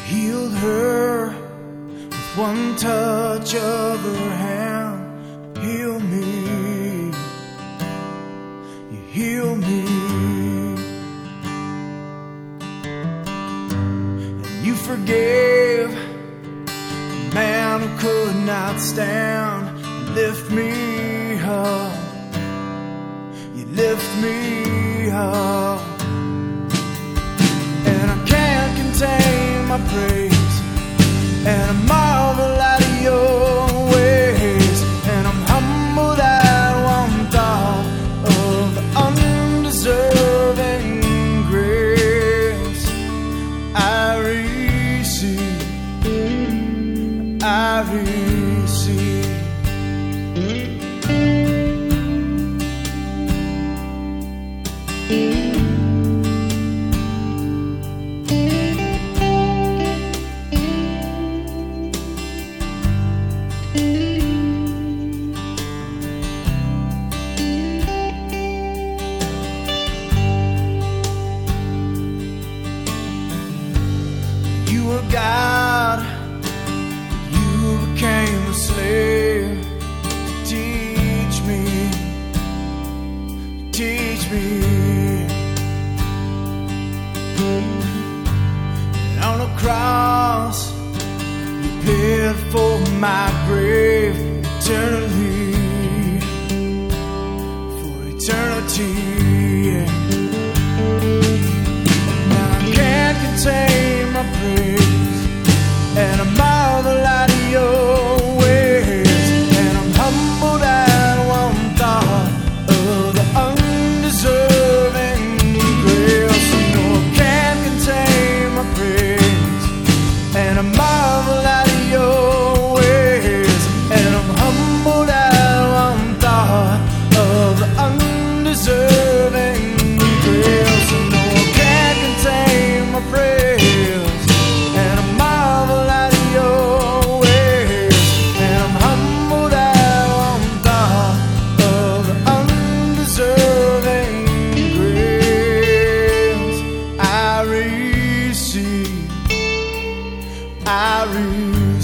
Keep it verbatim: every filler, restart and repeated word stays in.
healed her with one touch of her hand. Heal me, you heal me. And you forgave the man who could not stand. Lift me up, you lift me up. And I can't contain my praise, and I marvel at your ways. And I'm humbled at one thought of the undeserving grace I receive, I receive. You were God, you became a slave. Teach me, teach me. And on the cross, you paid for my grave eternally, for eternity. Now I can't contain my praise, and I marvel at your ways. And I'm humbled at one thought of the undeserving grace. No, I can't contain my praise, and I marvel at your ways. And I'm humbled at one thought of the undeserving grace. No, I can't contain my praise, and I marvel at your ways. And I'm humbled at one thought of the undeserving grace I receive, I receive.